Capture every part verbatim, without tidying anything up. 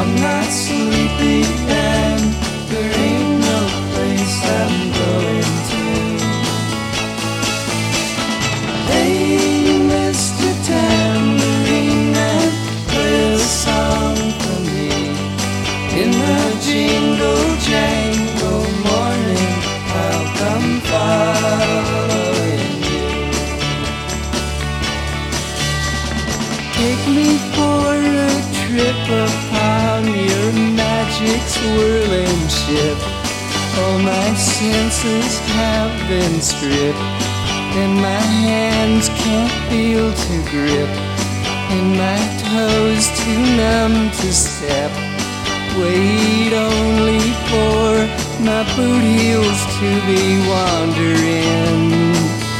I'm not sleepy and there ain't no place I'm going to. Hey, Mister Tambourine Man, play a song for me. In the jingle jangle morning, I'll come following you. Take me for a trip upon your magic swirling ship. All my senses have been stripped, and my hands can't feel to grip, and my toes too numb to step. Wait only for my boot heels to be wandering.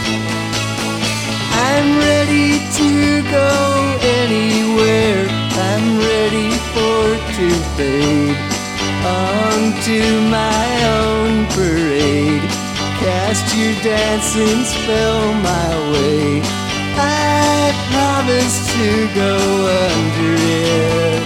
I'm ready to go anywhere, I'm ready for to fade onto my own parade. Cast your dancing spell my way, I promise to go under it.